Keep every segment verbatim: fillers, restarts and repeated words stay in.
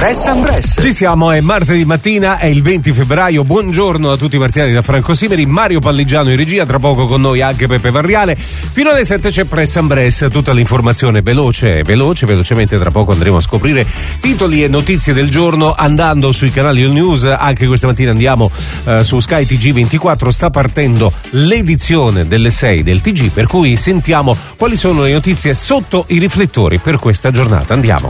Press and Press. Ci siamo, è martedì mattina, è il venti febbraio. Buongiorno a tutti i marziani da Franco Simeri, Mario Palligiano in regia, tra poco con noi anche Peppe Varriale. Fino alle sette c'è Press and Press, tutta l'informazione veloce, veloce, velocemente. Tra poco andremo a scoprire titoli e notizie del giorno andando sui canali news. Anche questa mattina andiamo eh, su Sky T G ventiquattro, sta partendo l'edizione delle sei del T G, per cui sentiamo quali sono le notizie sotto i riflettori per questa giornata. Andiamo.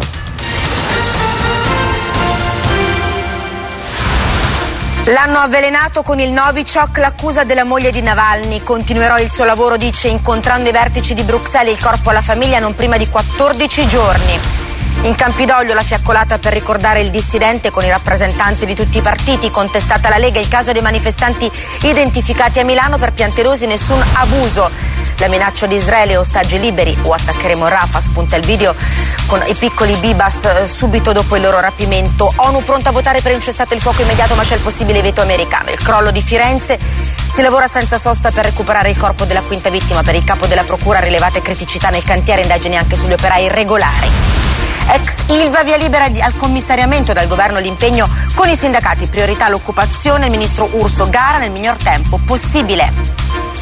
L'hanno avvelenato con il Novichok, l'accusa della moglie di Navalny. Continuerò il suo lavoro, dice, incontrando i vertici di Bruxelles, il corpo alla famiglia non prima di quattordici giorni. In Campidoglio la fiaccolata per ricordare il dissidente con i rappresentanti di tutti i partiti, contestata la Lega, il caso dei manifestanti identificati a Milano, per Piantedosi nessun abuso. La minaccia di Israele, ostaggi liberi o attaccheremo Rafah, spunta il video con i piccoli Bibas subito dopo il loro rapimento. ONU pronta a votare per un cessate il fuoco immediato, ma c'è il possibile veto americano. Il crollo di Firenze, si lavora senza sosta per recuperare il corpo della quinta vittima. Per il capo della procura rilevate criticità nel cantiere, indagini anche sugli operai irregolari. Ex Ilva, via libera al commissariamento, dal governo l'impegno con i sindacati, priorità l'occupazione, il ministro Urso, gara nel miglior tempo possibile.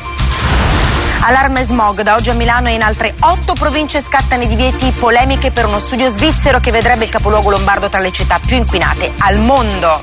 Allarme smog, da oggi a Milano e in altre otto province scattano i divieti, polemiche per uno studio svizzero che vedrebbe il capoluogo lombardo tra le città più inquinate al mondo.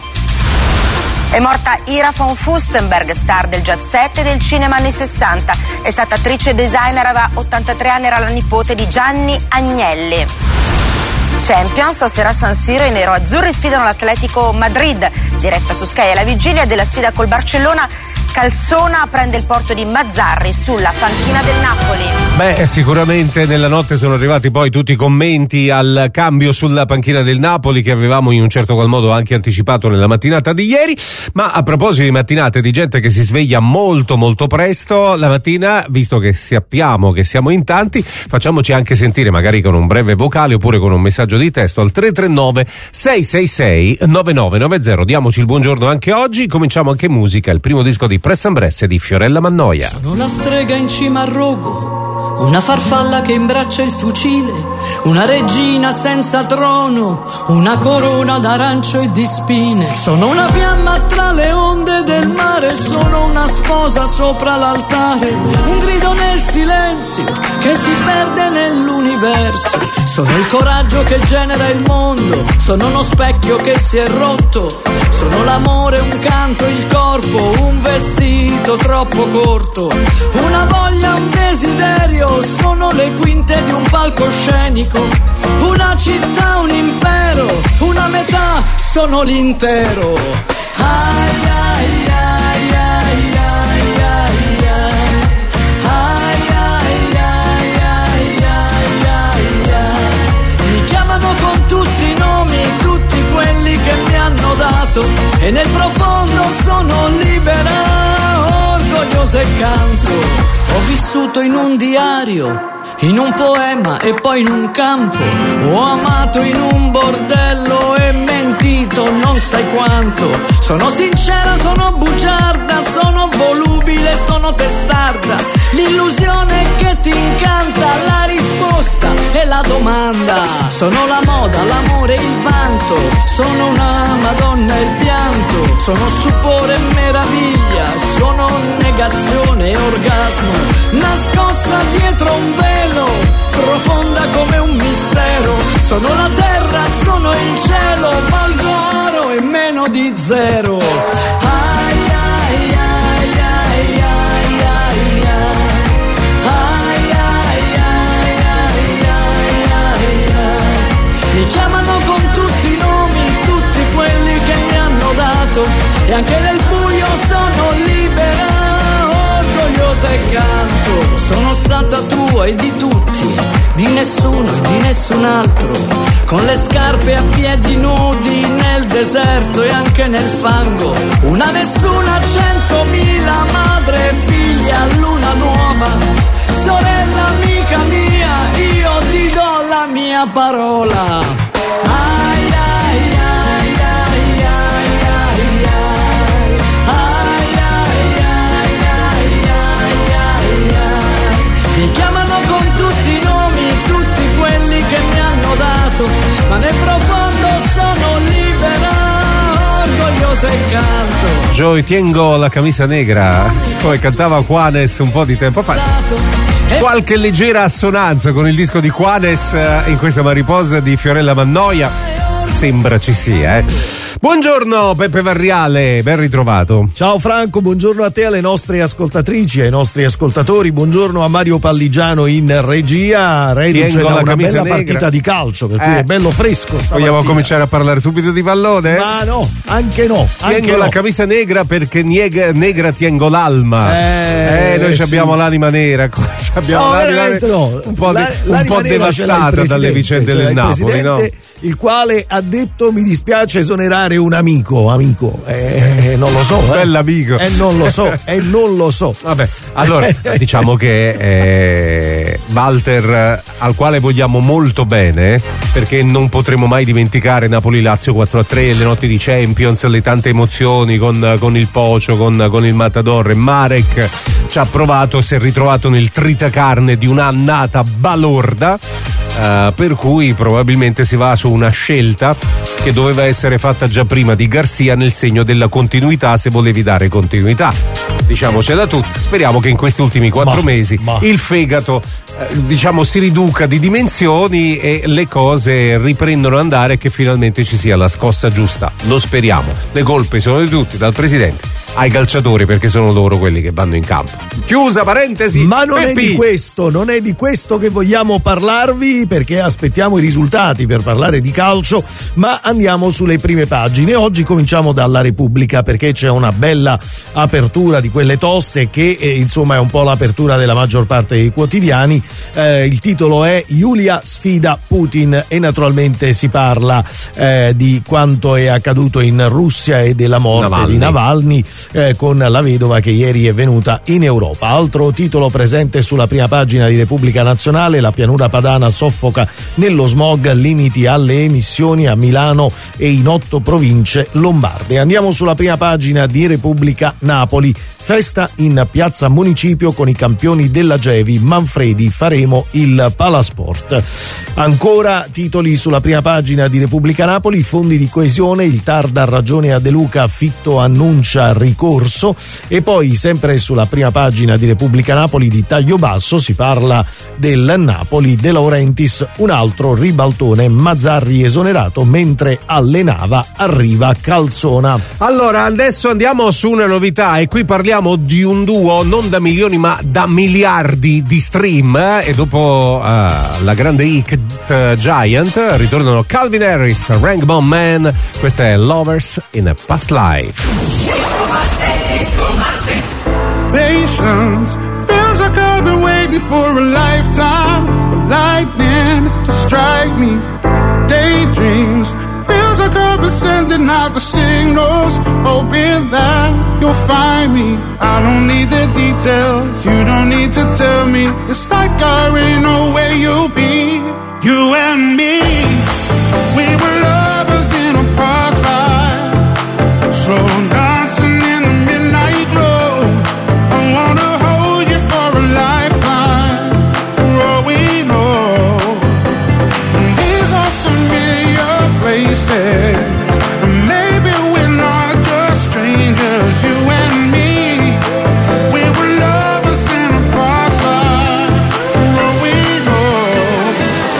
È morta Ira von Furstenberg, star del jet set e del cinema anni sessanta. È stata attrice e designer, aveva ottantatré anni, era la nipote di Gianni Agnelli. Champions, stasera a San Siro i nero-azzurri sfidano l'Atletico Madrid, diretta su Sky alla vigilia della sfida col Barcellona. Calzona prende il porto di Mazzarri sulla panchina del Napoli. Beh, sicuramente nella notte sono arrivati poi tutti i commenti al cambio sulla panchina del Napoli che avevamo in un certo qual modo anche anticipato nella mattinata di ieri. Ma a proposito di mattinate, di gente che si sveglia molto molto presto la mattina, visto che sappiamo che siamo in tanti, facciamoci anche sentire magari con un breve vocale oppure con un messaggio di testo al tre tre nove sei sei sei nove nove nove zero. Diamoci il buongiorno anche oggi. Cominciamo anche musica, il primo disco di Press and Press di Fiorella Mannoia. Sono la strega in cima al rogo, una farfalla che imbraccia il fucile, una regina senza trono, una corona d'arancio e di spine. Sono una fiamma tra le onde del mare, sono una sposa sopra l'altare, un grido nel silenzio che si perde nell'universo. Sono il coraggio che genera il mondo, sono uno specchio che si è rotto, sono l'amore, un canto, il corpo, un vestito troppo corto, una voglia, un desiderio, sono le quinte di un palcoscenico, una città, un impero, una metà, sono l'intero. Ai ai ai ai ai ai ai ai ai ai ai ai. Mi chiamano con tutti i nomi, tutti quelli che mi hanno dato, e nel profondo sono libera, orgogliosa e canto. Ho vissuto in un diario, in un poema e poi in un campo, ho amato in un bordello e mentito non sai quanto. Sono sincera, sono bugiarda, sono volubile, sono testarda, l'illusione che ti incanta, la risposta e la domanda. Sono la moda, l'amore e il vanto, sono una madonna e il pianto, sono stupore e meraviglia, sono negazione e orgasmo, nascosta dietro un velo, profonda come un mistero. Sono la terra, sono il cielo, valgo oro e meno di zero. Ai ai ai ai ai ai ai ai ai ai ai. Mi chiamano con tutti i nomi, tutti quelli che mi hanno dato, e anche nel buio sono libera, orgogliosa e canto. Sono stata tua e di tutti, di nessuno e di nessun altro, con le scarpe a piedi nudi nel deserto e anche nel fango. Una nessuna, centomila, madre e figlia, luna nuova, sorella amica mia, io ti do la mia parola. Ai ai ai ai ai ai ai ai ai ai ai ai ai. Mi chiamano con tutti i nomi, tutti quelli che mi hanno dato, ma nel profondo sono rosa e canto. Joy, tengo la camisa negra, come cantava Juanes un po' di tempo fa. Qualche leggera assonanza con il disco di Juanes in questa Mariposa di Fiorella Mannoia sembra ci sia, eh. Buongiorno Peppe Varriale, ben ritrovato. Ciao Franco, buongiorno a te, alle nostre ascoltatrici, ai nostri ascoltatori, buongiorno a Mario Palligiano in regia, reduce da una bella negra. partita di calcio, per cui eh. è bello fresco stamattina. Vogliamo cominciare a parlare subito di pallone? Ma no, anche no. Anche tengo no. la camisa negra perché niega, negra tengo l'alma. Eh, eh noi sì. abbiamo l'anima nera, abbiamo no, l'anima nera, no. un po', la, de, un po devastata dalle vicende del Napoli, no? Il quale ha detto mi dispiace esonerare un amico, amico, eh, non lo so. Bell'amico. Eh, eh, non lo so, e eh, non lo so. Vabbè, allora diciamo che eh, Walter, al quale vogliamo molto bene, perché non potremo mai dimenticare Napoli-Lazio quattro a tre, le notti di Champions, le tante emozioni con, con il Pocio, con, con il Matador, e Marek ci ha provato, si è ritrovato nel tritacarne di un'annata balorda. Uh, per cui probabilmente si va su una scelta che doveva essere fatta già prima di Garcia, nel segno della continuità, se volevi dare continuità. Diciamocela tutta, speriamo che in questi ultimi quattro ma, mesi ma. il fegato eh, diciamo si riduca di dimensioni e le cose riprendano ad andare e che finalmente ci sia la scossa giusta. Lo speriamo. Le colpe sono di tutti, dal presidente ai calciatori, perché sono loro quelli che vanno in campo. Chiusa parentesi. Ma non Peppi. è di questo, non è di questo che vogliamo parlarvi, perché aspettiamo i risultati per parlare di calcio, ma andiamo sulle prime pagine. Oggi cominciamo dalla Repubblica, perché c'è una bella apertura di quelle toste che eh, insomma è un po' l'apertura della maggior parte dei quotidiani. Eh, il titolo è Giulia sfida Putin e naturalmente si parla eh, di quanto è accaduto in Russia e della morte Navalny. di Navalny. Eh, con la vedova che ieri è venuta in Europa. Altro titolo presente sulla prima pagina di Repubblica Nazionale: la pianura padana soffoca nello smog, limiti alle emissioni a Milano e in otto province lombarde. Andiamo sulla prima pagina di Repubblica Napoli: festa in piazza Municipio con i campioni della Gevi, Manfredi, faremo il Palasport. Ancora titoli sulla prima pagina di Repubblica Napoli: fondi di coesione, il T A R dà ragione a De Luca, Fitto annuncia ricorso. E poi sempre sulla prima pagina di Repubblica Napoli di taglio basso si parla del Napoli, De Laurentiis, un altro ribaltone, Mazzarri esonerato mentre allenava, arriva Calzona. Allora adesso andiamo su una novità, e qui parliamo di un duo non da milioni ma da miliardi di stream, eh? E dopo uh, la grande hit uh, Giant ritornano Calvin Harris, Rainbow Man, questa è Lovers in a Past Life. Patience feels like I've been waiting for a lifetime for lightning to strike me. Daydreams feels like I've been sending out the signals, hoping that you'll find me. I don't need the details, you don't need to tell me. It's like I already know where you'll be. You and me, we were lovers in a past life, slow down. Maybe we're not just strangers, you and me. We were lovers in a past life, for all we know.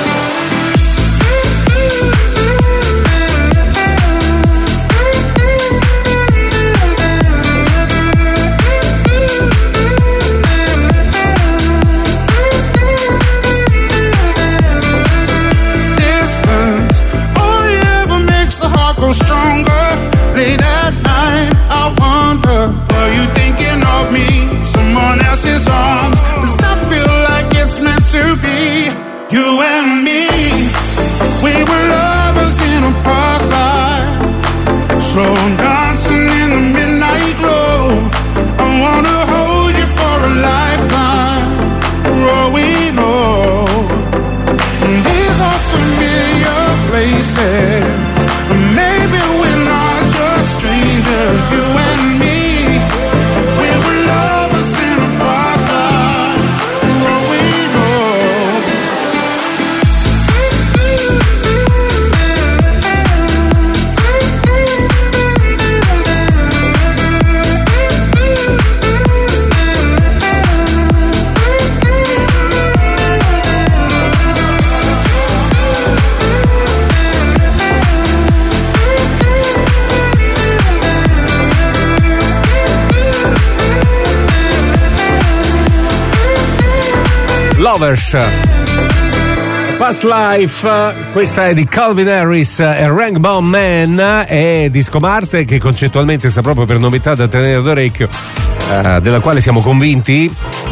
Distance only ever makes the heart grow stronger. Late at night, I wonder, were you thinking of me? Someone else's arms, does that feel like it's meant to be? You and me, we were lovers in a past life, slow dancing in the midnight glow. I wanna hold you for a lifetime, for all we know. These are familiar places. Maybe we're not just strangers, you and me. We were lovers in a past life, for all we know. Lovers. Past Life, questa è di Calvin Harris e Rainbow Man, è disco Marte che concettualmente sta proprio per novità da tenere d'orecchio, eh, della quale siamo convinti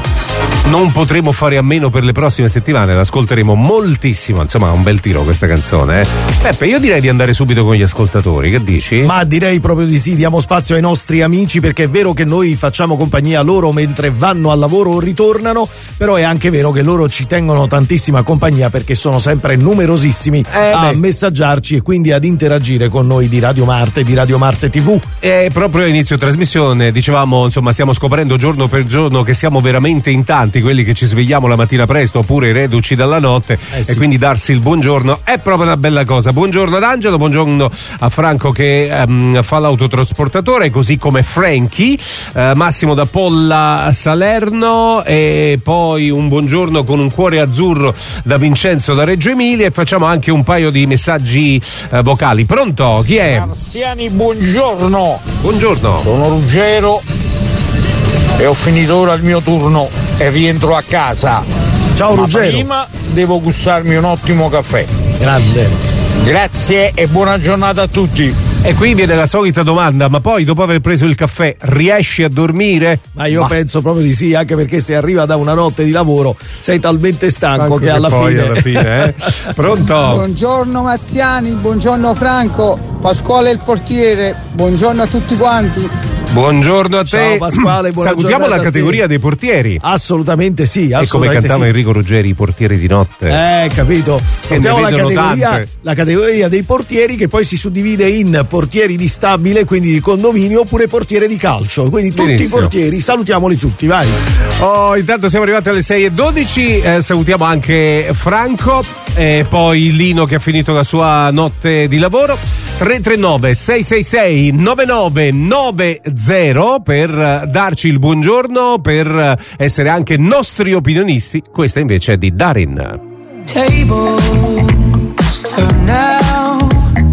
non potremo fare a meno per le prossime settimane, l'ascolteremo moltissimo, insomma un bel tiro questa canzone. eh. Peppe, io direi di andare subito con gli ascoltatori, che dici? Ma direi proprio di sì, diamo spazio ai nostri amici, perché è vero che noi facciamo compagnia a loro mentre vanno al lavoro o ritornano, però è anche vero che loro ci tengono tantissima compagnia perché sono sempre numerosissimi eh a beh. messaggiarci e quindi ad interagire con noi di Radio Marte, di Radio Marte tivù. E proprio a inizio trasmissione dicevamo, insomma, stiamo scoprendo giorno per giorno che siamo veramente in tanti quelli che ci svegliamo la mattina presto oppure i reduci dalla notte, eh sì. e quindi darsi il buongiorno è proprio una bella cosa. Buongiorno ad Angelo, buongiorno a Franco che um, fa l'autotrasportatore, così come Frankie, uh, Massimo da Polla Salerno, e poi un buongiorno con un cuore azzurro da Vincenzo da Reggio Emilia, e facciamo anche un paio di messaggi uh, vocali. Pronto? Chi è? Marziani, buongiorno. Buongiorno. Sono Ruggero e ho finito ora il mio turno e rientro a casa. Ciao Ma Ruggero. prima devo gustarmi un ottimo caffè. Grande. Grazie e buona giornata a tutti. E qui viene la solita domanda, ma poi dopo aver preso il caffè riesci a dormire? Ma io Ma- penso proprio di sì, anche perché se arriva da una notte di lavoro sei talmente stanco che, che alla poi fine, alla fine, eh? Pronto? Buongiorno Mazziani, buongiorno Franco, Pasquale il portiere, buongiorno a tutti quanti. Buongiorno a te. Ciao Pasquale, buona Salutiamo giornata la a categoria te. dei portieri. Assolutamente sì, E come assolutamente cantava sì. Enrico Ruggeri, i portieri di notte. Eh, capito. Salutiamo la vedono categoria, tante. la categoria dei portieri, che poi si suddivide in portieri di stabile, quindi di condominio, oppure portiere di calcio. Quindi tutti Benissimo. i portieri, salutiamoli tutti, vai. Oh, intanto siamo arrivati alle sei e dodici, eh, salutiamo anche Franco e poi Lino che ha finito la sua notte di lavoro. Tre tre nove sei sei sei nove nove nove zero per eh, darci il buongiorno, per eh, essere anche nostri opinionisti. Questa invece è di Darin. Tables turn now,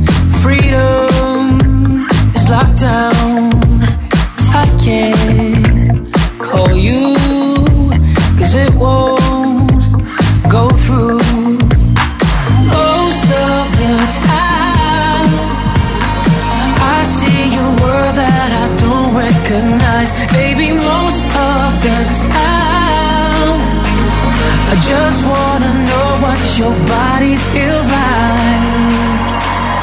freedom is locked down. I can't call you, cause it won't go through. Most of the time I see your world that I don't recognize. Baby, most of the time I just wanna know what your body feels like.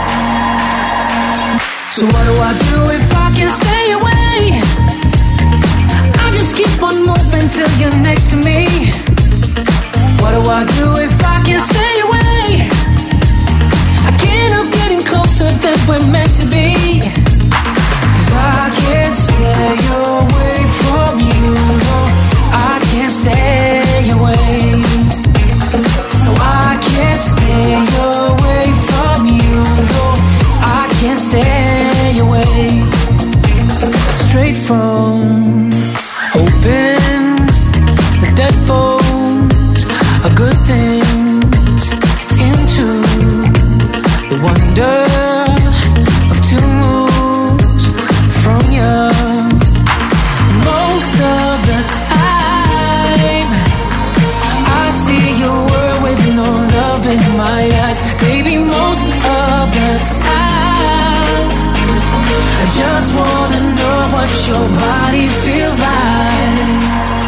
So what do I do if I can't stay away? I just keep on moving till you're next to me. What do I do if I can't stay away? I can't help getting closer than we're meant to be. Cause I can't stay away from you. No, I can't stay away. No, I can't stay away from you. No, I can't stay away. Straight from open the deadphones of good things into the wonder of two moves from you. Most of the time I see your world with no love in my eyes. Baby, most of the time I just wanna know what your body feels like.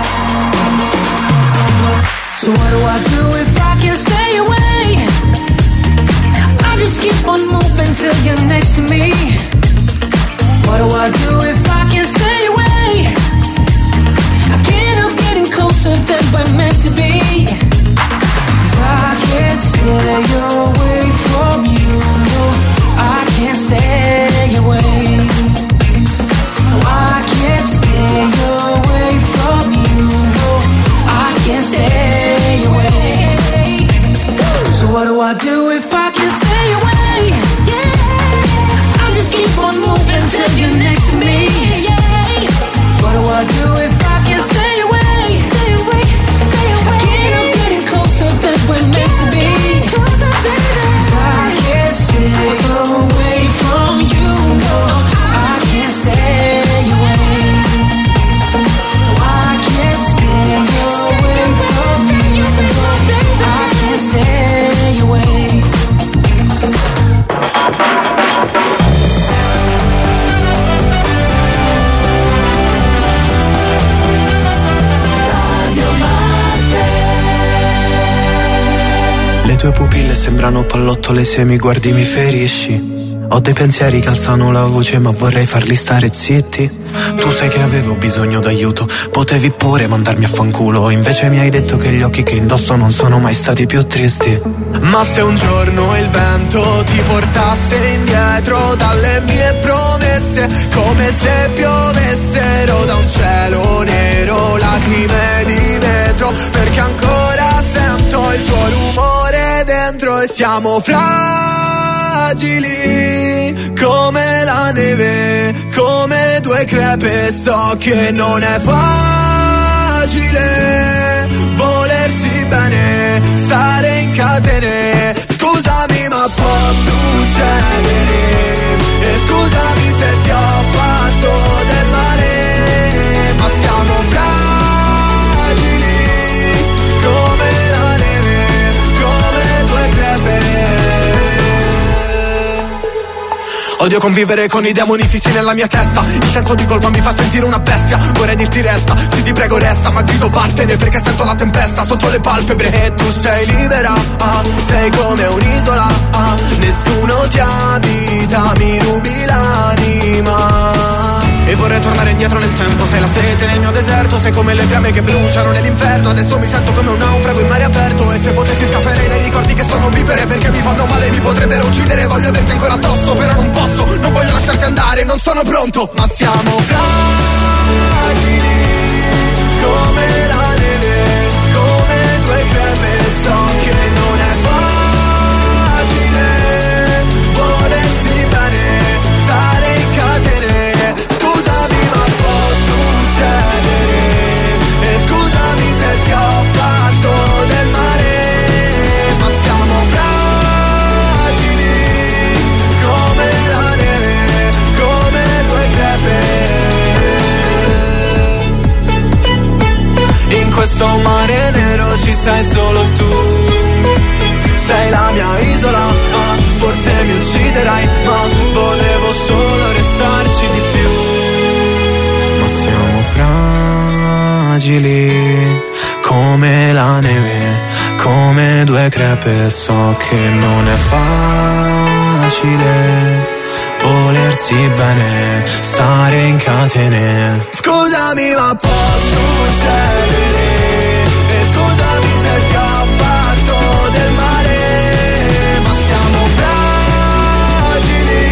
So what do I do if I can't stay away? I just keep on moving till you're next to me. What do I do if I can't stay away? I can't help getting closer than we're meant to be. Cause I can't stay away from you. No, I can't stay away. No, I can't stay away from you. No, I can't stay away. So what do I do if I can't stay away? Yeah, I just keep on moving till you're next to me. sembrano pallottole, se mi guardi mi ferisci. Ho dei pensieri che alzano la voce ma vorrei farli stare zitti. Tu sai che avevo bisogno d'aiuto, potevi pure mandarmi a fanculo, invece mi hai detto che gli occhi che indosso non sono mai stati più tristi. Ma se un giorno il vento ti portasse indietro dalle mie promesse, come se piovessero da un cielo nero lacrime di vetro, perché ancora sento il tuo rumore dentro e siamo fragili come la neve, come due crepe. So che non è facile volersi bene, stare in catene. Scusami ma può succedere, e scusami se ti ho fatto del male, ma siamo fragili come la neve, come due crepe. Odio convivere con i demoni fissi nella mia testa, il senso di colpa mi fa sentire una bestia. Vorrei dirti resta, sì ti prego resta, ma grido vattene perché sento la tempesta sotto le palpebre. E tu sei libera, ah, sei come un'isola, ah, nessuno ti abita, mi rubi l'anima. E vorrei tornare indietro nel tempo, sei la sete nel mio deserto, sei come le fiamme che bruciano nell'inferno. Adesso mi sento come un naufrago in mare aperto, e se potessi scappare dai ricordi che sono vivere, perché mi fanno male, mi potrebbero uccidere. Voglio averti ancora addosso, però non posso, non voglio lasciarti andare, non sono pronto. Ma siamo fragili come la neve, come due crepe. So che non è facile volersi bene, stare in catene. Scusami ma può succedere, e scusami se ti ho fatto del male, ma siamo fragili come la neve, come due crepe. In questo mare nero ci sei solo tu, sei la mia isola, ah, forse mi ucciderai, ma volevo solo restarci di più. Ma siamo fragili come la neve, come due crepe. So che non è facile volersi bene, stare in catene. Scusami ma può succedere, e scusami se ti ho fatto del male, ma siamo fragili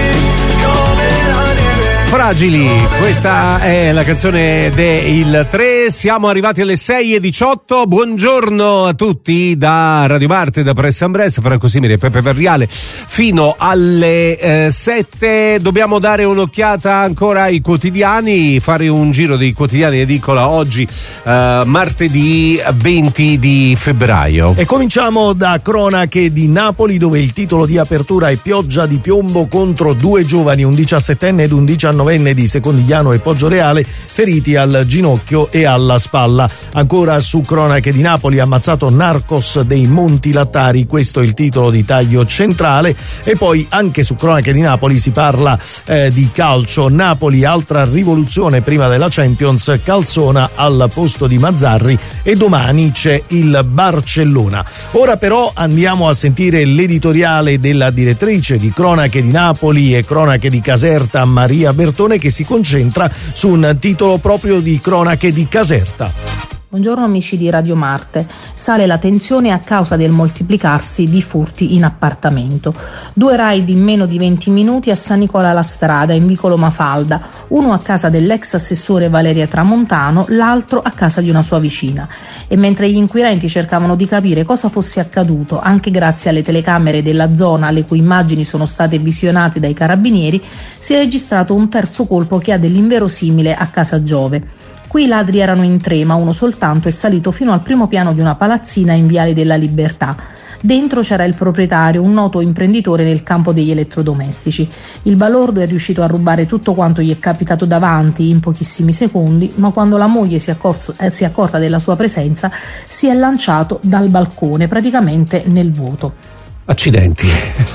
come la neve. Fragili, questa è la canzone del tre. Siamo arrivati alle sei e diciotto. Buongiorno a tutti da Radio Marte, da Press Ambress, Franco Simile e Peppe Verriale fino alle eh, sette. Dobbiamo dare un'occhiata ancora ai quotidiani, fare un giro dei quotidiani edicola oggi eh, martedì venti di febbraio. E cominciamo da cronache di Napoli, dove il titolo di apertura è pioggia di piombo contro due giovani, un diciassettenne ed un diciannovenne di Secondigliano e Poggioreale, feriti al ginocchio e alla spalla. Ancora su cronache di Napoli, ammazzato narcos dei Monti Lattari, questo è il titolo di taglio centrale. E poi anche su cronache di Napoli si parla eh, di calcio. Napoli, altra rivoluzione prima della Champions, Calzona al posto di Mazzarri, e domani c'è il Barcellona. Ora però andiamo a sentire l'editoriale della direttrice di cronache di Napoli e cronache di Caserta, Maria Bertone, che si concentra su un titolo proprio di cronache di Caserta. Buongiorno amici di Radio Marte. Sale la tensione a causa del moltiplicarsi di furti in appartamento. Due raid in meno di venti minuti a San Nicola la Strada, in vicolo Mafalda, uno a casa dell'ex assessore Valeria Tramontano, l'altro a casa di una sua vicina. E mentre gli inquirenti cercavano di capire cosa fosse accaduto, anche grazie alle telecamere della zona, le cui immagini sono state visionate dai carabinieri, si è registrato un terzo colpo che ha dell'inverosimile a casa Giove. Qui i ladri erano in tre, ma uno soltanto è salito fino al primo piano di una palazzina in Viale della Libertà. Dentro c'era il proprietario, un noto imprenditore nel campo degli elettrodomestici. Il balordo è riuscito a rubare tutto quanto gli è capitato davanti in pochissimi secondi, ma quando la moglie si è, accorso, eh, si è accorta della sua presenza, si è lanciato dal balcone, praticamente nel vuoto. Accidenti.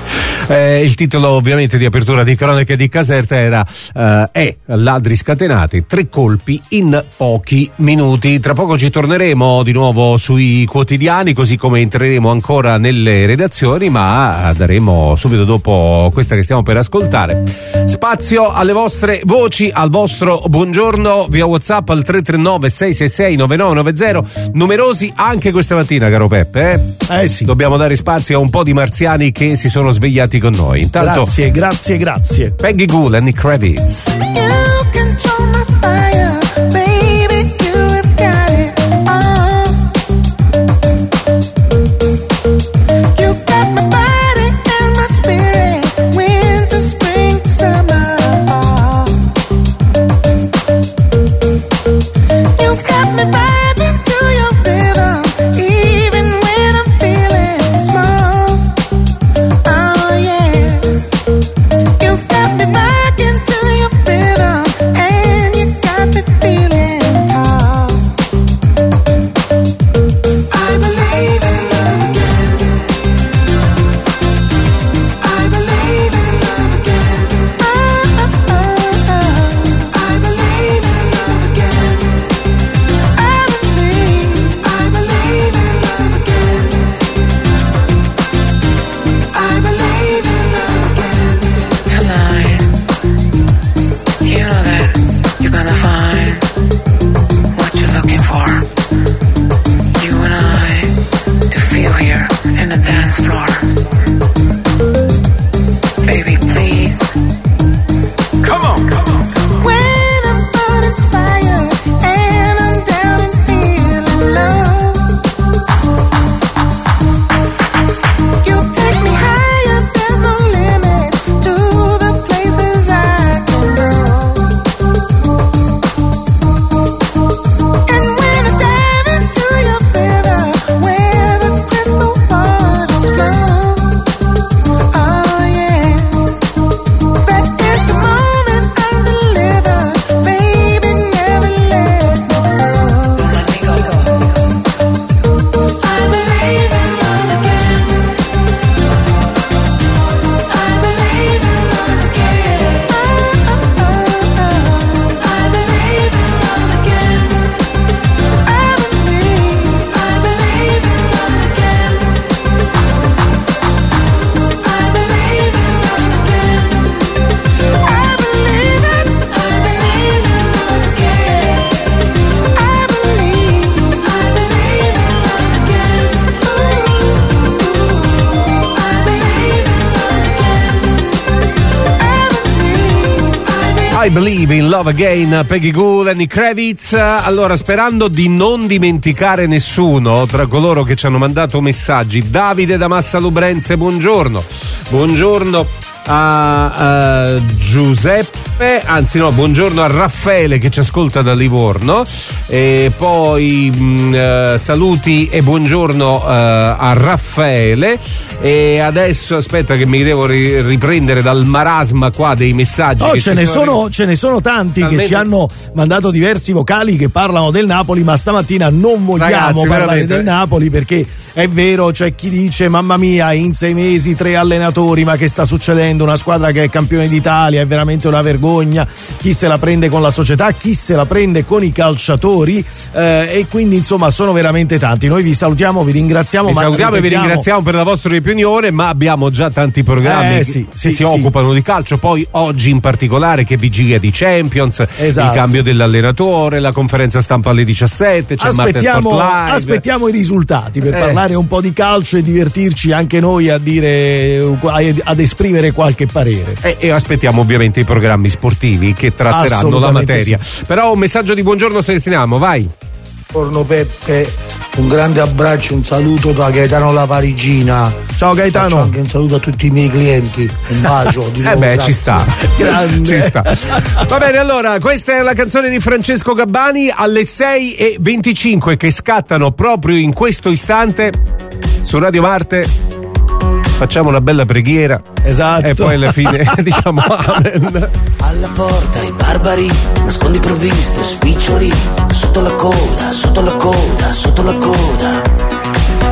Eh, il titolo ovviamente di apertura di Cronache di Caserta era eh, è ladri scatenati, tre colpi in pochi minuti. Tra poco ci torneremo di nuovo sui quotidiani, così come entreremo ancora nelle redazioni, ma daremo subito dopo questa che stiamo per ascoltare spazio alle vostre voci, al vostro buongiorno via WhatsApp al tre tre nove sei sei sei nove nove nove zero. Numerosi anche questa mattina, caro Peppe. Eh, eh sì. Dobbiamo dare spazio a un po' di marziani che si sono svegliati con noi. Intanto, grazie, grazie, grazie. Peggy Gou, Lenny Kravitz. I Believe in Love Again, Peggy Gou, Lenny Kravitz. Allora, sperando di non dimenticare nessuno tra coloro che ci hanno mandato messaggi, Davide da Massa Lubrense, buongiorno. Buongiorno a, a Giuseppe, anzi no, buongiorno a Raffaele che ci ascolta da Livorno, e poi mh, eh, saluti e buongiorno eh, a Raffaele. E adesso aspetta che mi devo ri- riprendere dal marasma qua dei messaggi. Oh, che ce ne sono, sono ce ne sono tanti Talmente... che ci hanno mandato diversi vocali che parlano del Napoli, ma stamattina non vogliamo Ragazzi, parlare veramente. del Napoli, perché è vero, c'è chi dice mamma mia, in sei mesi tre allenatori, ma che sta succedendo? Una squadra che è campione d'Italia, è veramente una vergogna. Chi se la prende con la società, chi se la prende con i calciatori, eh, e quindi insomma sono veramente tanti. Noi vi salutiamo, vi ringraziamo, vi ma salutiamo e vi ripetiamo... ringraziamo per la vostra opinione, ma abbiamo già tanti programmi eh, che, sì, che sì, si sì. occupano di calcio. Poi oggi in particolare, che vigilia di Champions, esatto. il cambio dell'allenatore, la conferenza stampa alle diciassette, c'è aspettiamo, Martin Sport Live. aspettiamo i risultati per eh. parlare un po' di calcio e divertirci anche noi a dire, ad esprimere qualche parere. E, e aspettiamo ovviamente i programmi sportivi che tratteranno la materia. Sì. Però un messaggio di buongiorno selezioniamo, vai. Buongiorno Peppe, un grande abbraccio, un saluto da Gaetano La Parigina. Ciao Gaetano. Faccio anche un saluto a tutti i miei clienti, un bacio di nuovo. Eh beh, grazie. ci sta. Grande. Ci sta. Va bene, allora, questa è la canzone di Francesco Gabbani alle sei e venticinque che scattano proprio in questo istante su Radio Marte. Facciamo una bella preghiera, esatto, e poi alla fine diciamo amen. Alla porta i barbari, nascondi provviste, spiccioli, sotto la coda, sotto la coda, sotto la coda. E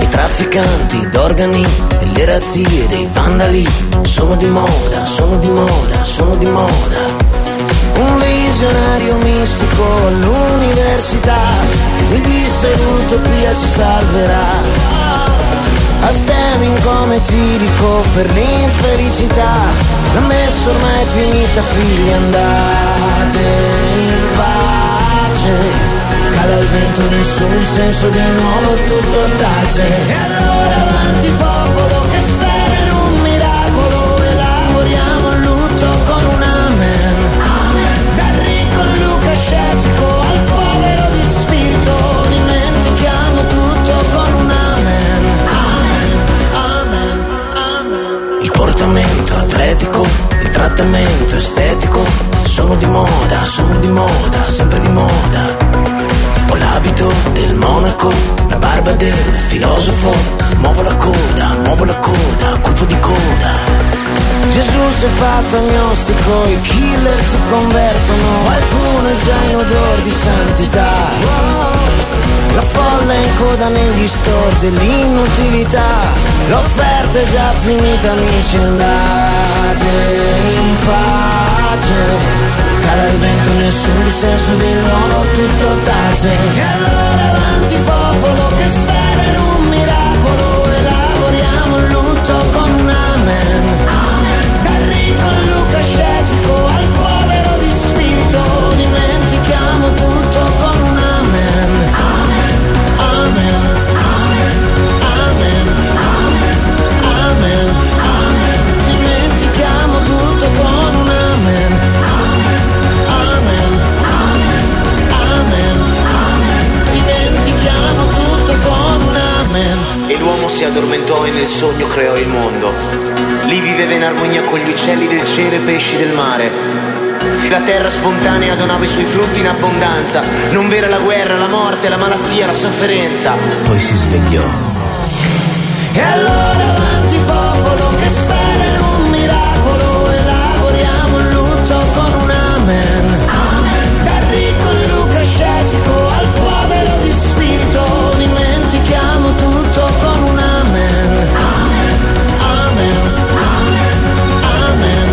i trafficanti d'organi e le razzie dei vandali sono di moda, sono di moda, sono di moda. Un visionario mistico all'università mi disse l'utopia ci salverà. A stemming come tirico per l'infelicità, la messa ormai è finita, figli andate in pace. Cala il vento nel sole, il senso di nuovo tutto tace. E allora avanti popolo che spera in un miracolo, elaboriamo il lutto con un amen. Dal ricco Luca scettico al povero di spirito, dimentichiamo tutto con un amen. Amen, amen. Il portamento atletico, il trattamento estetico sono di moda, sono di moda, sempre di moda. Ho l'abito del monaco, la barba del filosofo, muovo la coda, muovo la coda, colpo di coda. Gesù si è fatto agnostico, i killer si convertono, qualcuno è già in odor di santità. La folla è in coda negli store dell'inutilità, l'offerta è già finita, amici, andate in pace. Cala il vento, nessun dissenso, di nuovo tutto tace. E allora avanti popolo che spera in un miracolo, elaboriamo il lutto con un amen. Dal ricco Luca scettico al povero di spirito, dimentichiamo tutto con un amen. Amen, amen, amen, amen, amen. Dimentichiamo tutto con un amen. Amen, amen, dimentichiamo tutto con un amen. E l'uomo si addormentò e nel sogno creò il mondo. Lì viveva in armonia con gli uccelli del cielo e i pesci del mare. La terra spontanea donava i suoi frutti in abbondanza. Non vera la guerra, la morte, la malattia, la sofferenza. Poi si svegliò. E allora avanti popolo che spera in un miracolo, elaboriamo il lutto con un amen. Dal ricco Luca scettico al povero di spirito, dimentichiamo tutto con un amen. Amen, amen, amen,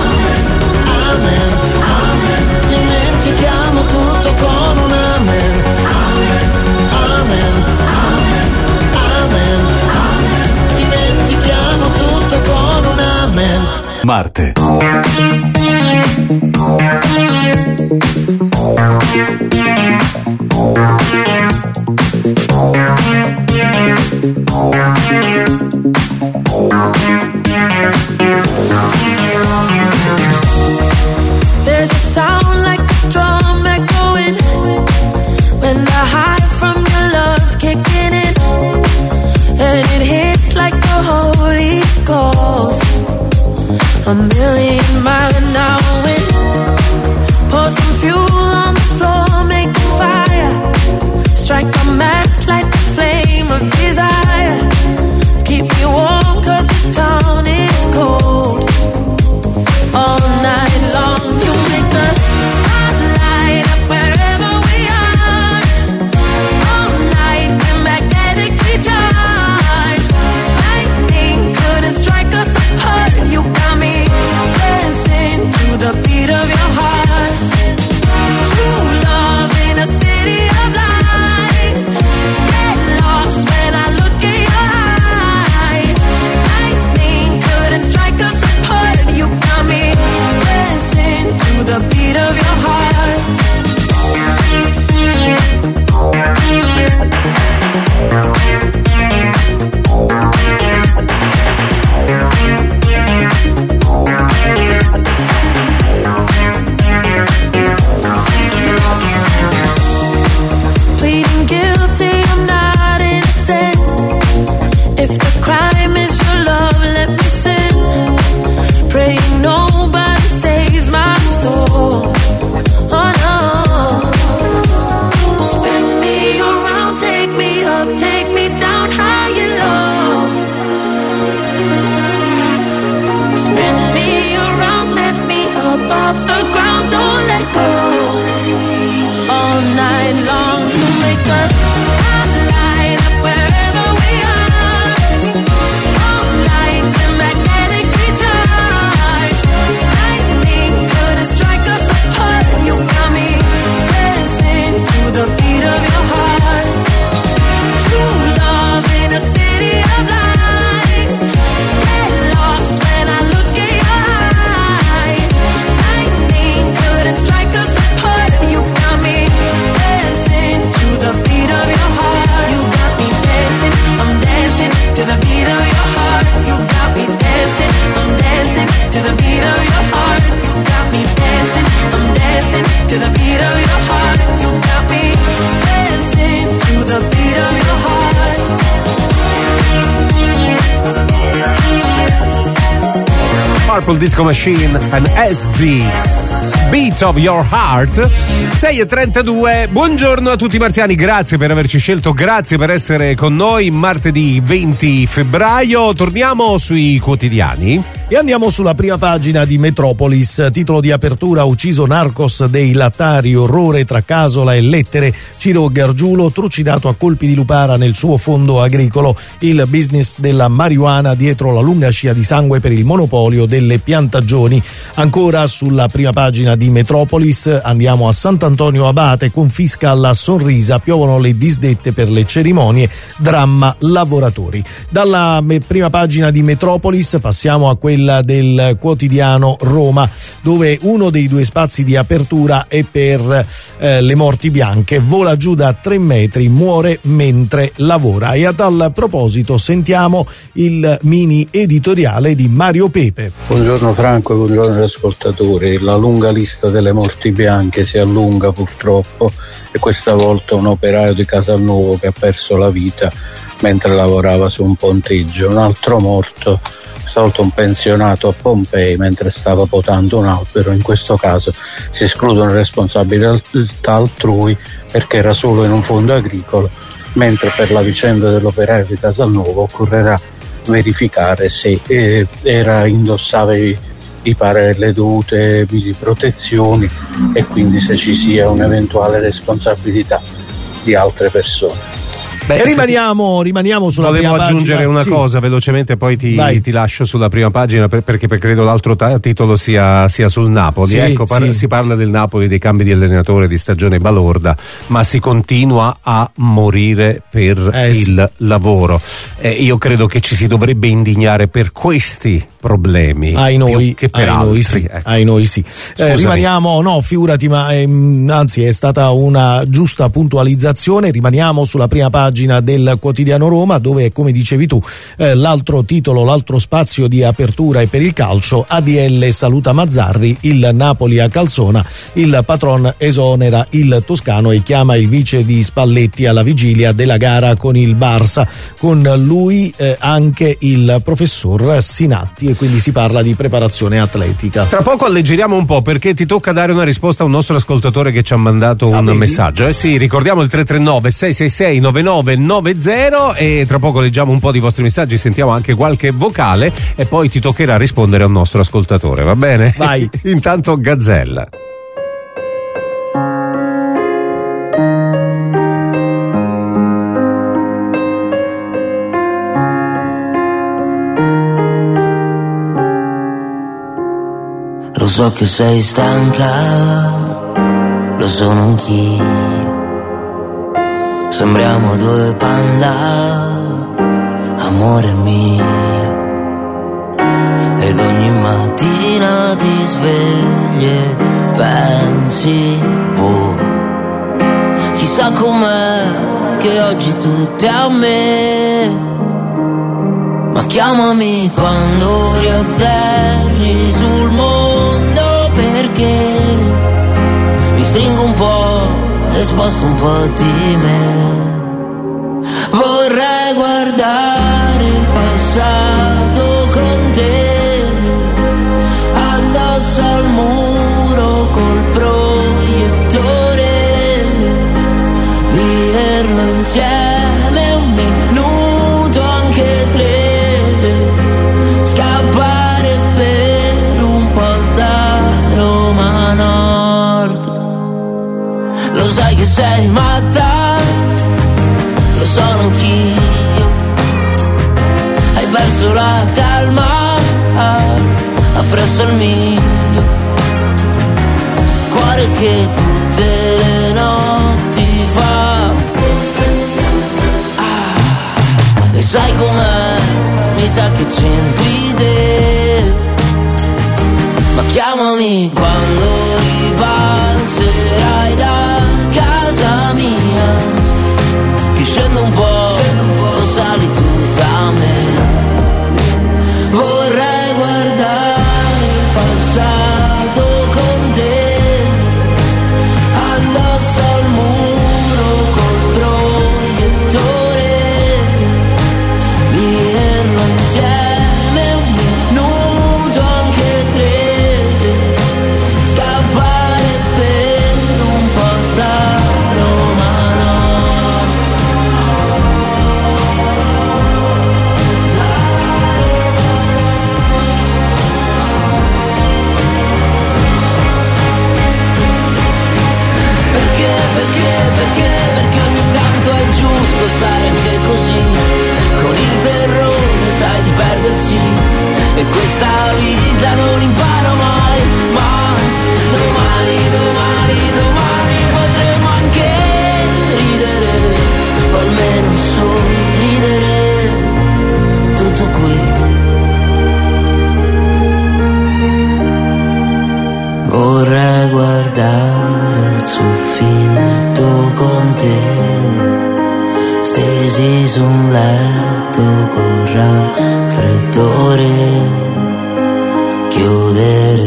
amen, dimentichiamo tutto con un amen. Amen, amen, dimentichiamo tutto con un amen. Marte. There's a sound like a drum echoing when the high from your love's kicking in, and it hits like the Holy Ghost. A million mile an hour wind. Pour some fuel on the floor, make a fire. Strike a match, light the flame of desire. Keep me warm cause this town is cold. All night long you make the spotlight up wherever we are. All night we're magnetically charged. Lightning couldn't strike us apart. You got me dancing to the beat of your heart. True love in a city of lights. Get lost when I look in your eyes. Lightning couldn't strike us apart. You got me dancing to the beat of your heart. Pleading guilty, I'm not innocent. If the crime is your love, let me sin. Praying nobody saves my soul. Oh no. Spin me around, take me up, take me down high and low. Spin me around, lift me up off the ground, don't let go. All night long you make the spotlight up wherever we are. Purple Disco Machine and As This Beat of Your Heart. Sei e trentadue. Buongiorno a tutti i marziani, grazie per averci scelto, grazie per essere con noi martedì venti febbraio. Torniamo sui quotidiani e andiamo sulla prima pagina di Metropolis. Titolo di apertura: ucciso narcos dei lattari, orrore tra Casola e Lettere. Ciro Gargiulo trucidato a colpi di lupara nel suo fondo agricolo. Il business della marijuana dietro la lunga scia di sangue per il monopolio delle piantagioni. Ancora sulla prima pagina di Metropolis andiamo a Sant'Antonio Abate, confisca alla Sonrisa, piovono le disdette per le cerimonie, dramma lavoratori. Dalla me- prima pagina di Metropolis passiamo a quella del quotidiano Roma, dove uno dei due spazi di apertura è per eh, le morti bianche. Vola giù da tre metri, muore mentre lavora. E a tal proposito sentiamo il mini editoriale di Mario Pepe. Buongiorno Franco e buongiorno agli ascoltatori. La lunga lista delle morti bianche si allunga purtroppo, e questa volta un operaio di Casalnuovo che ha perso la vita mentre lavorava su un ponteggio, un altro morto, stavolta un pensionato a Pompei mentre stava potando un albero. In questo caso si escludono responsabilità altrui perché era solo in un fondo agricolo, mentre per la vicenda dell'operaio di Casalnuovo occorrerà verificare se eh, era indossava i, i pare le dovute protezioni e quindi se ci sia un'eventuale responsabilità di altre persone. Beh, e rimaniamo, rimaniamo sulla Volevo prima aggiungere pagina. una Sì. cosa velocemente, poi ti, ti lascio sulla prima pagina per, perché per, credo l'altro ta- titolo sia, sia sul Napoli. Sì, ecco, par- sì. si parla del Napoli, dei cambi di allenatore, di stagione balorda, ma si continua a morire per Eh, il sì. lavoro. Eh, io credo che ci si dovrebbe indignare per questi problemi ai noi, più che per ai altri. noi sì, ecco. ai noi sì. Eh, rimaniamo, no, figurati, ma ehm, anzi è stata una giusta puntualizzazione. Rimaniamo sulla prima pagina del quotidiano Roma, dove, come dicevi tu, eh, l'altro titolo, l'altro spazio di apertura è per il calcio. A D L saluta Mazzarri, il Napoli a Calzona, il patron esonera il toscano e chiama il vice di Spalletti alla vigilia della gara con il Barça, con lui eh, anche il professor Sinatti, e quindi si parla di preparazione atletica. Tra poco alleggeriamo un po', perché ti tocca dare una risposta a un nostro ascoltatore che ci ha mandato Ah, un vedi? messaggio. Eh sì, ricordiamo il tre tre nove sei sei sei nove nove nove zero, e tra poco leggiamo un po' di vostri messaggi, sentiamo anche qualche vocale e poi ti toccherà rispondere a un nostro ascoltatore, va bene? Vai. Intanto Gazzella. Lo so che sei stanca, lo sono anch'io. Sembriamo due panda, amore mio. Ed ogni mattina ti svegli e pensi, boh, chissà com'è che oggi tutto è a me. Ma chiamami quando riatterri sul mondo, perché mi stringo un po' e sposto un po' di me. Vorrei guardare il passato con te, addosso al muro col proiettore, viverlo insieme un minuto, anche tre, scappare per un po' da Roma Nord. Lo sai che sei matta, lo sono anch'io. Hai perso la calma appresso il mio cuore che tutte le notti fa. Ah, e sai com'è? Mi sa che c'entri te. Ma chiamami quando ripasserai da casa mia, che scendo un po', lo sali tu da me. Vorrei guardare il passato con te, addosso al muro col proiettore, viverlo insieme un minuto, anche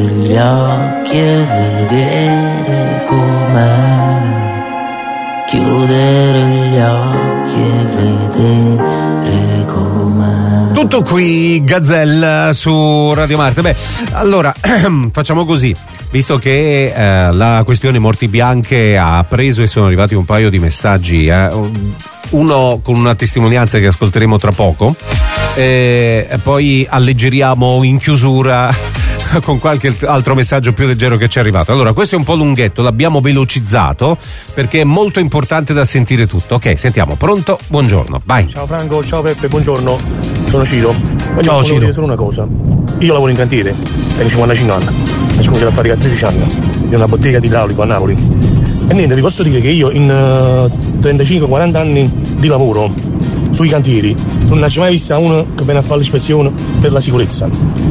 gli occhi e vedere com'è, chiudere gli occhi e vedere com'è. Tutto qui, Gazelle su Radio Marte. Beh, allora facciamo così, visto che eh, la questione morti bianche ha preso e sono arrivati un paio di messaggi, eh, uno con una testimonianza che ascolteremo tra poco, e poi alleggeriamo in chiusura con qualche altro messaggio più leggero che ci è arrivato. Allora, questo è un po' lunghetto, l'abbiamo velocizzato perché è molto importante da sentire tutto. Ok, sentiamo. Pronto? Buongiorno, vai. Ciao Franco, ciao Peppe, buongiorno. Sono Ciro. Voglio ciao Ciro. dire solo una cosa. Io lavoro in cantiere, tengo cinquantacinque anni, ho cominciato a fare a tredici anni in una bottega di idraulico a Napoli. E niente, vi posso dire che io in uh, trentacinque quaranta anni di lavoro sui cantieri non ci mai vista uno che viene a fare l'ispezione per la sicurezza.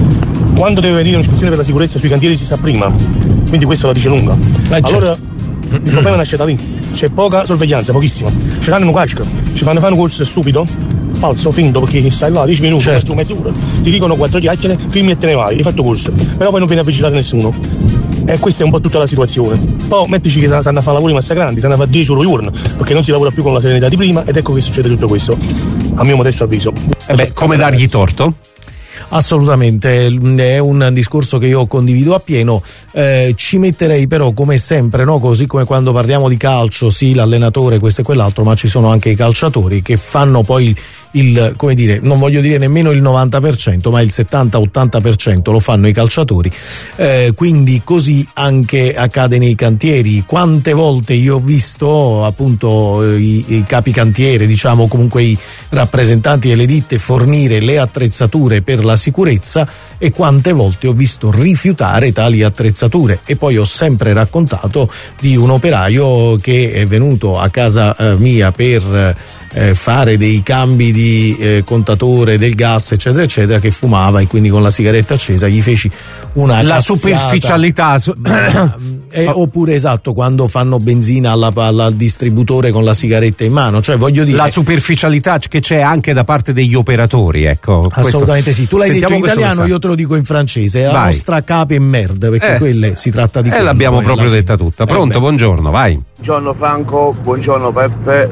Quando deve venire un'ispezione per la sicurezza sui cantieri si sa prima, quindi questo la dice lunga. Eh, allora certo. il problema nasce da lì, c'è poca sorveglianza, pochissima. Ci fanno un casco, ci fanno fare un corso stupido, falso, finto, perché stai là dieci minuti, certo. mezz'ora, ti dicono quattro chiacchiere, filmi e te ne vai, hai fatto corso, però poi non viene a vigilare nessuno. E questa è un po' tutta la situazione. Poi mettici che sanno a fare lavori massacranti, sanno a fare dieci ore al giorno, perché non si lavora più con la serenità di prima, ed ecco che succede tutto questo, a mio modesto avviso. Eh beh, come dargli torto? Assolutamente, è un discorso che io condivido appieno. Eh, ci metterei però, come sempre, no? Così come quando parliamo di calcio, sì, l'allenatore, questo e quell'altro, ma ci sono anche i calciatori che fanno poi il, come dire, non voglio dire nemmeno il novanta per cento, ma il settanta ottanta per cento lo fanno i calciatori. Eh, quindi così anche accade nei cantieri. Quante volte io ho visto appunto i, i capi cantiere, diciamo comunque i rappresentanti delle ditte fornire le attrezzature per la sicurezza, e quante volte ho visto rifiutare tali attrezzature. E poi ho sempre raccontato di un operaio che è venuto a casa eh, mia per eh, fare dei cambi di eh, contatore del gas eccetera eccetera, che fumava, e quindi con la sigaretta accesa gli feci una la cazzata, superficialità ma, eh, oppure esatto, quando fanno benzina alla, alla, al distributore con la sigaretta in mano, cioè voglio dire la superficialità che c'è anche da parte degli operatori, ecco. Assolutamente questo. Sì, tu l'hai Sentiamo detto in italiano, io te lo dico in francese, la vai. nostra cape e merda, perché eh. quelle si tratta di e quello, l'abbiamo poi, proprio detta fine. tutta. Pronto, eh buongiorno, vai. Buongiorno Franco, buongiorno Peppe.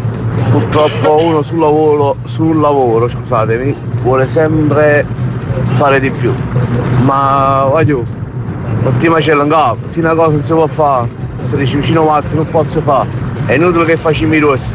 Purtroppo uno sul lavoro, sul lavoro, scusatemi, vuole sempre fare di più. Ma voglio, ultima c'è l'angolo, se una cosa non si può fare, se dici vicino a non posso fare, è inutile che facciamo i rossi.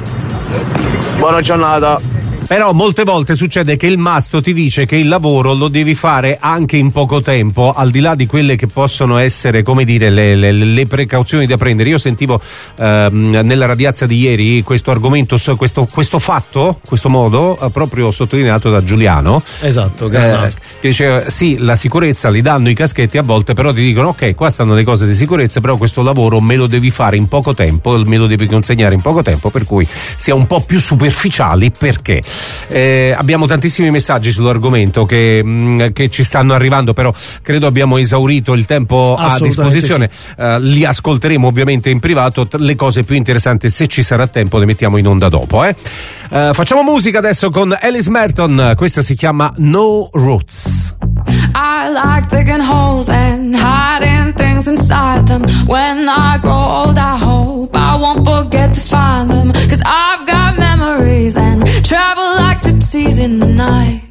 Buona giornata. Però molte volte succede che il masto ti dice che il lavoro lo devi fare anche in poco tempo, al di là di quelle che possono essere, come dire, le, le, le precauzioni da prendere. Io sentivo ehm, nella radiazza di ieri questo argomento, questo, questo fatto, questo modo, eh, proprio sottolineato da Giuliano. Esatto, eh, che diceva sì, la sicurezza li danno i caschetti a volte, però ti dicono ok, qua stanno le cose di sicurezza, però questo lavoro me lo devi fare in poco tempo, me lo devi consegnare in poco tempo, per cui sia un po' più superficiali, perché Eh, abbiamo tantissimi messaggi sull'argomento che, mh, che ci stanno arrivando, però credo abbiamo esaurito il tempo a disposizione. Sì. Uh, li ascolteremo ovviamente in privato, le cose più interessanti, se ci sarà tempo, le mettiamo in onda dopo. Eh? Uh, facciamo musica adesso con Alice Merton, questa si chiama No Roots. I like digging holes and hiding things inside them. When I grow old, I hope I won't forget to find them. Cause I've got memories and travel like gypsies in the night.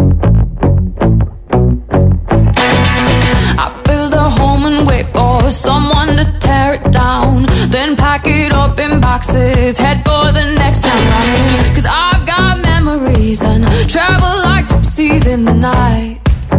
I build a home and wait for someone to tear it down. Then pack it up in boxes, head for the next town running. Cause I've got memories and travel like gypsies in the night.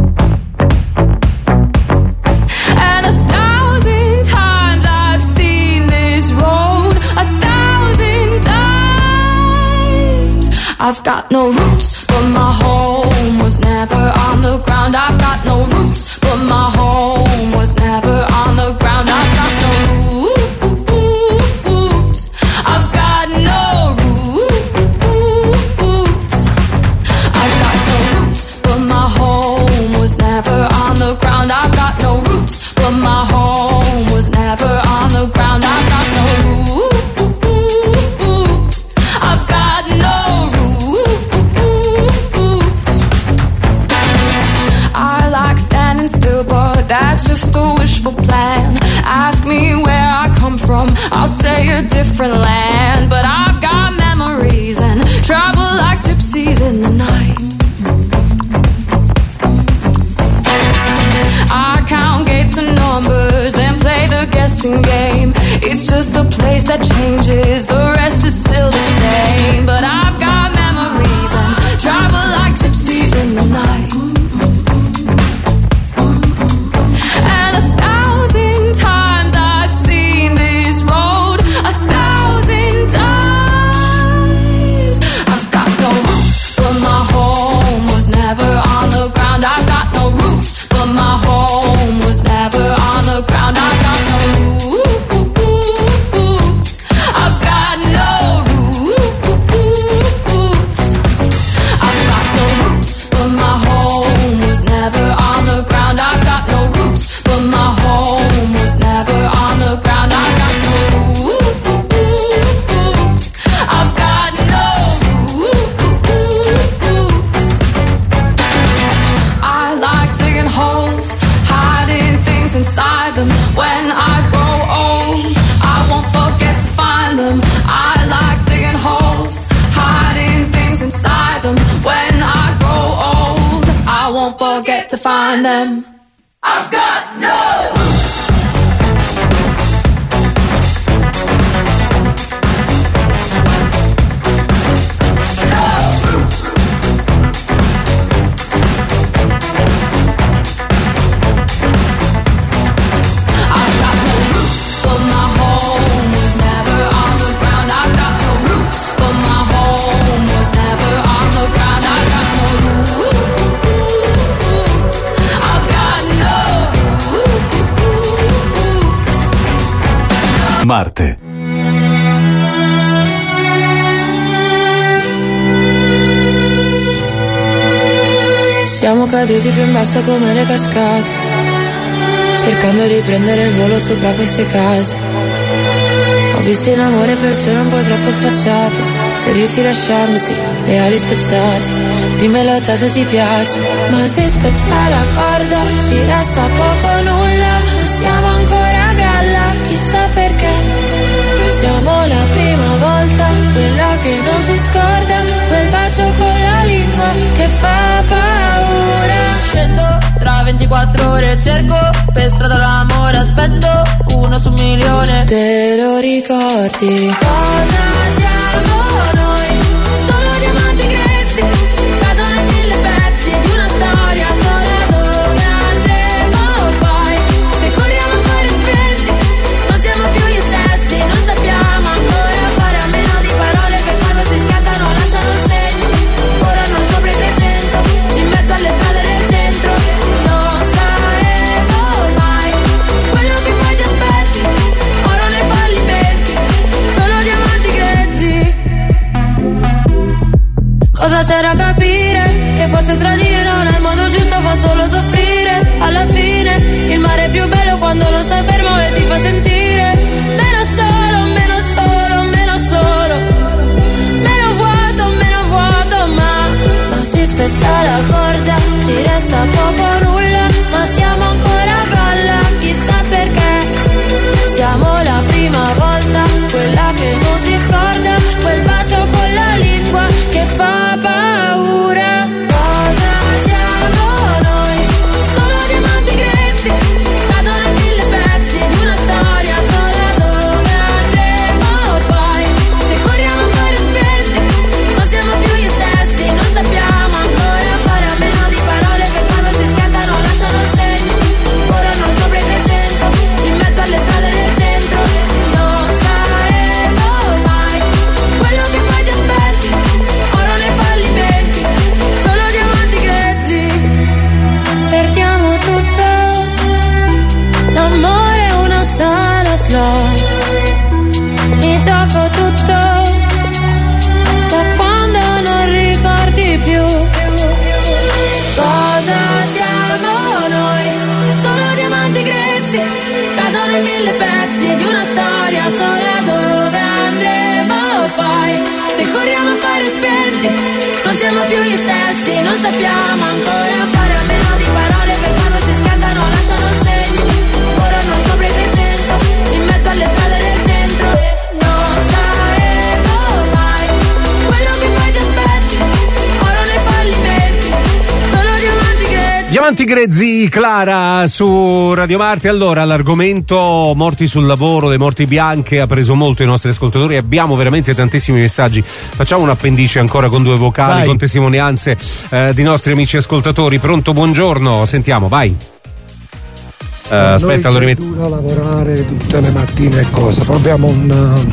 And a thousand times I've seen this road, a thousand times. I've got no roots, but my home was never on the ground. I've got no roots, but my home was never on the ground. I've got no roots, I've got no roots. I've got no roots, but my home was never on the ground. I've got no roots, but my home was never on the ground. I've got no roots, I've got no roots. I like standing still, but that's just a wishful plan. Ask me where I come from, I'll say a different land. But I've got memories and travel like gypsies in the night. I count gates and numbers, then play the guessing game. It's just a place that changes, the rest is still the same. But I've got memories and travel like gypsies in the night. And a thousand times I've seen this road, a thousand times. I've got no roots, but my home was never on the ground. I've got no roots, but my home was never on the ground. I got no roots. I've got no roots. I've got no roots, but my home was never on the ground. I've got no roots, but my home was never on the ground. I got no roots. I've got no roots. I like digging holes, hiding things inside them. When I grow old, I won't forget to find them. I like digging holes, hiding things inside them. When I grow old, I won't forget to find them. I've got no roots. Marte. Siamo caduti più in basso come le cascate, cercando di prendere il volo sopra queste case. Ho visto in amore persone un po' troppo sfacciate, feriti lasciandosi le ali spezzate. Dimmelo te se ti piace. Ma se spezza la corda ci resta poco o nulla, non siamo ancora a galla, chissà perché. Siamo la prima volta, quella che non si scorda, quel bacio con la lingua che fa paura. Scendo tra ventiquattro ore e cerco per strada l'amore, aspetto uno su un milione. Te lo ricordi? Cosa siamo noi? Solo diamanti grezzi, cadono in mille pezzi di una storia sola. Dove andremo poi? Se corriamo a fare spenti, non siamo più gli stessi, non sappiamo ancora fare a meno di parole che quando si schiantano lasciano un segno. Corrono sopra i trecento, in mezzo alle strade del centro. Non saremo mai quello che poi ti aspetti, oro nei fallimenti, solo diamanti grezzi. Cosa c'è da capire? Che forse tradire non è il modo giusto, fa solo soffrire. Alla fine il mare è più bello quando non stai fermo e ti fa sentire meno solo, meno solo, meno solo, meno vuoto, meno vuoto. Ma, ma si spezza la corda, ci resta poco o nulla, ma siamo ancora a galla, chissà perché. Siamo la prima volta, quella che non si scorda, quel bacio con la lingua che fa paura. Cosa siamo noi? Solo diamanti grezzi, cadono in mille pezzi di una storia sola. Dove andremo poi? Se corriamo a fare spenti, non siamo più gli stessi, non sappiamo ancora fare a meno di parole che quando si schiantano lasciano un segno. Corrono sopra i trecento, in mezzo alle strade del centro. Non saremo mai quello che poi ti aspetti, oro nei fallimenti, solo diamanti grezzi. Perdiamo tutto, l'amore è una sala slot. Mi gioco tutto, da quando non ricordi più. Cosa siamo noi? Solo diamanti grezzi, cadono in mille pezzi di una storia sola. Dove andremo poi? Se corriamo a fare spenti, non siamo più gli stessi, non sappiamo ancora fare a meno di parole che quando si scaldano lasciano un segno. Diamanti grezzi, Clara su Radio Marte. Allora, l'argomento morti sul lavoro, le morti bianche ha preso molto i nostri ascoltatori, abbiamo veramente tantissimi messaggi. Facciamo un appendice ancora con due vocali, vai, con testimonianze eh, di nostri amici ascoltatori. Pronto, buongiorno, sentiamo, vai. Uh, aspetta, allora è dura lavorare tutte le mattine e cosa, proviamo un,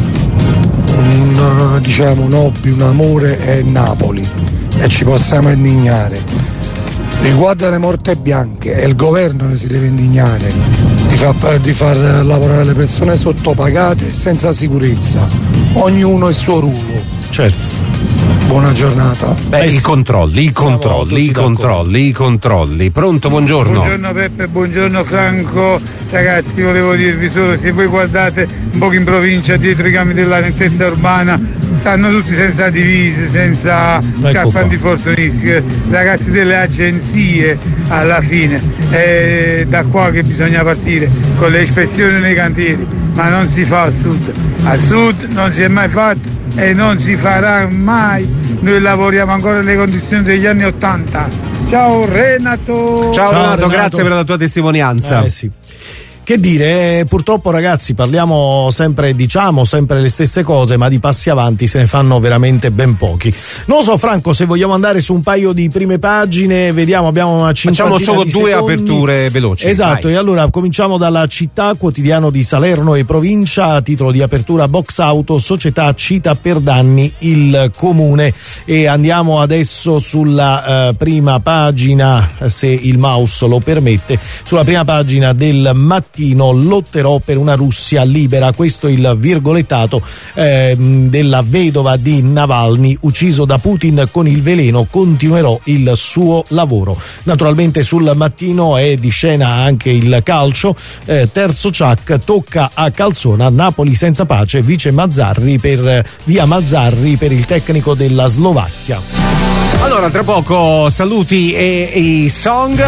un diciamo un hobby, un amore è Napoli e ci possiamo indignare. Riguarda le morte bianche, è il governo che si deve indignare di far, di far lavorare le persone sottopagate senza sicurezza, ognuno il suo ruolo. Certo. Buona giornata. Beh, i controlli, i controlli, i controlli, i controlli. Pronto, buongiorno. Buongiorno Peppe, buongiorno Franco. Ragazzi, volevo dirvi solo, se voi guardate un po' in provincia, dietro i campi della lentezza urbana, stanno tutti senza divise, senza scarpe antifortunistiche, ragazzi delle agenzie alla fine. È da qua che bisogna partire, con le ispezioni nei cantieri, ma non si fa a sud. A sud non si è mai fatto e non si farà mai. Noi lavoriamo ancora nelle condizioni degli anni ottanta. Ciao Renato. Ciao, Ciao Renato, Renato, grazie per la tua testimonianza. Eh sì. Che dire, purtroppo ragazzi parliamo sempre, diciamo sempre le stesse cose, ma di passi avanti se ne fanno veramente ben pochi. Non lo so Franco, se vogliamo andare su un paio di prime pagine, vediamo, abbiamo una cinquantina Facciamo solo di due secondi. aperture veloci. Esatto, vai. E allora cominciamo dalla Città, quotidiano di Salerno e provincia, a titolo di apertura box auto, società cita per danni il comune, e andiamo adesso sulla eh, prima pagina, se il mouse lo permette, sulla prima pagina del mattino. Lotterò per una Russia libera, questo è il virgolettato eh, della vedova di Navalny, ucciso da Putin con il veleno, continuerò il suo lavoro. Naturalmente sul mattino è di scena anche il calcio, eh, terzo ciak, tocca a Calzona, Napoli senza pace, vice Mazzarri per via Mazzarri per il tecnico della Slovacchia. Allora tra poco saluti e, e i song.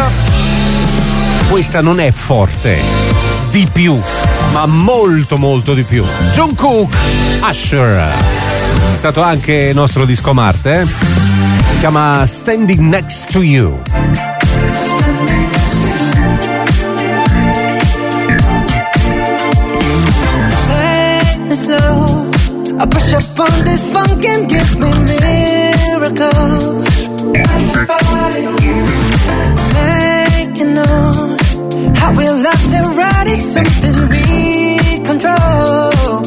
Questa non è forte, di più, ma molto molto di più. Jungkook, Usher, è stato anche nostro disco Marte, eh? Si chiama Standing Next to You. I push up on this funk and give me miracles. Making on how we love to ride is something we control.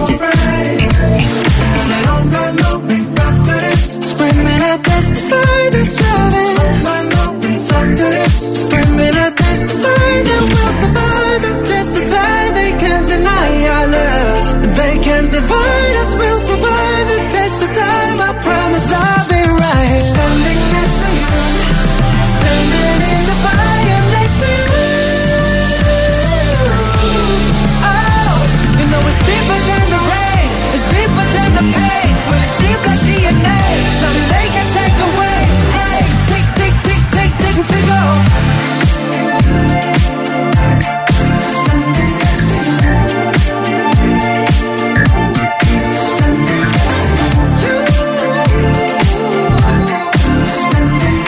Screaming, I testify this loving. Screaming, I testify that we'll survive the test of time. They can't deny our love. They can't divide us. We'll survive the test of time. I promise I'll be right. Standing next to you, standing in the fire next to you. It's deeper than the rain, it's deeper than the pain. Well, it's deep like D N A, something they can take away. Hey, tick, tick, tick, tick, tick, tick off. Standing next to you. Standing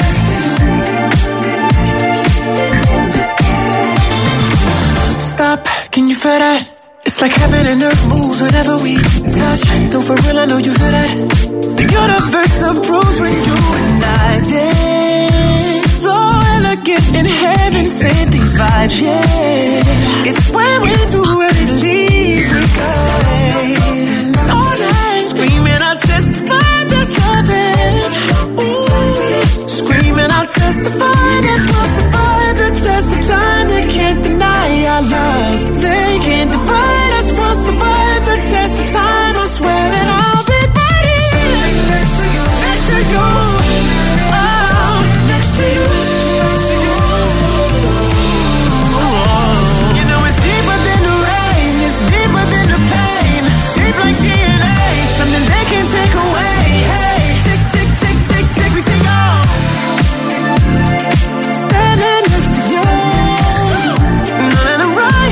next to you. Stop, can you feel that? It's like heaven and earth moves whenever we touch. Though for real, I know you feel that. The universe approves when you and I dance. So elegant in heaven, send these vibes, yeah. It's when we're too early to leave, we go all night. Screaming, I'll testify that's heaven. Ooh. Screaming, I'll testify that we'll survive the test of time. They can't deny our love. They can't divide us. We'll survive the test of time. I swear that I'll be right here next to you, next to you, oh, next to you. You know it's deeper than the rain, it's deeper than the pain, deep like D N A, something they can't take away. Hey, tick, tick, tick, tick, tick, we take off. Standing next to you, and I'm right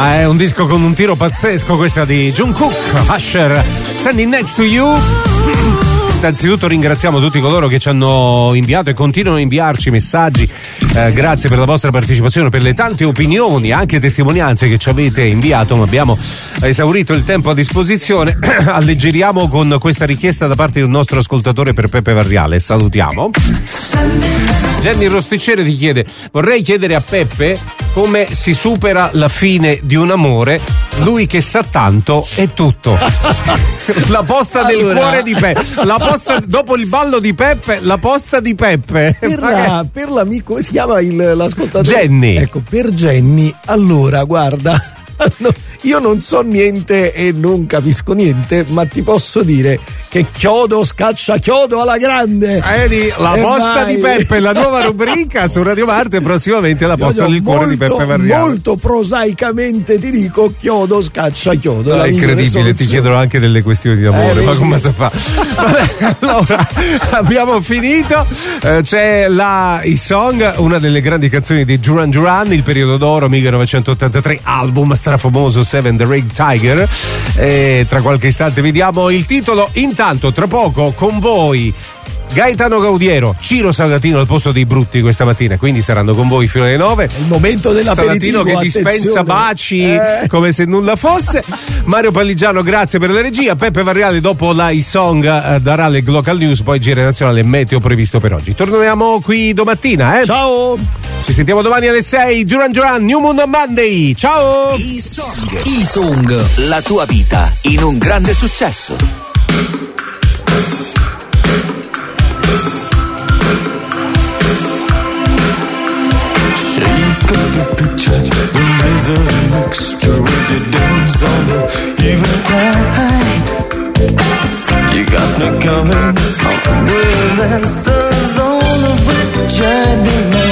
Ah, è un disco con un tiro pazzesco, questa di Jungkook, Usher, Standing Next to You. Innanzitutto ringraziamo tutti coloro che ci hanno inviato e continuano a inviarci messaggi. Eh, grazie per la vostra partecipazione, per le tante opinioni, anche testimonianze che ci avete inviato, ma abbiamo esaurito il tempo a disposizione. Alleggeriamo con questa richiesta da parte del nostro ascoltatore per Peppe Varriale. Salutiamo. Jenny Rosticciere ti chiede: vorrei chiedere a Peppe come si supera la fine di un amore, lui che sa tanto è tutto. La posta del Allora... cuore di Peppe, la posta dopo il ballo di Peppe, la posta di Peppe. Per, la, per l'amico, come si chiama il, l'ascoltatore? Jenny. Ecco, per Jenny, allora guarda, no, io non so niente e non capisco niente, ma ti posso dire che chiodo scaccia chiodo alla grande. Vedi, la E posta vai. di Peppe, la nuova rubrica su Radio Marte, prossimamente la posta del cuore di Peppe Varriale. Molto prosaicamente ti dico chiodo scaccia chiodo. È la migliore incredibile, ti soluzione. chiedono anche delle questioni di amore, Eh, ma vedi. come si fa? Vabbè, allora abbiamo finito. Eh, c'è la I Song, una delle grandi canzoni di Duran Duran, il periodo d'oro millenovecentottantatré, album strafamoso Seven the Red Tiger. E tra qualche istante vediamo il titolo. Intanto, tra poco con voi Gaetano Gaudiero, Ciro Salatino al posto dei brutti questa mattina, quindi saranno con voi fino alle nove. Il momento dell'aperitivo, Salatino che dispensa attenzione. baci Eh. come se nulla fosse. Mario Palligiano, grazie per la regia. Peppe Varriale dopo la I Song eh, darà le Local News, poi Giro Nazionale meteo previsto per oggi. Torniamo qui domattina, eh? Ciao! Ci sentiamo domani alle sei. Duran Duran, New Moon on Monday. Ciao! I Song. I Song, la tua vita in un grande successo. Shake up the picture when there's a mixture with the dance on the eventide. You got me coming up with answers, all of which I deny.